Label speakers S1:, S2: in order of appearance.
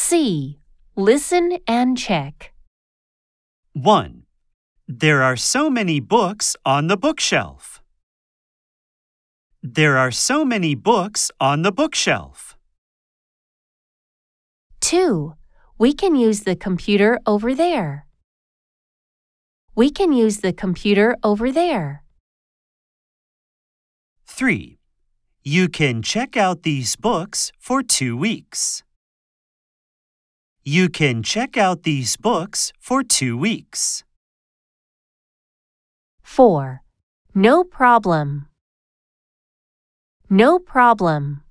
S1: C. Listen and check.
S2: 1. There are so many books on the bookshelf. There are so many books on the bookshelf.
S1: 2. We can use the computer over there. We can use the computer over there.
S2: 3. You can check out these books for 2 weeks. You can check out these books for 2 weeks.
S1: 4. No problem. No problem.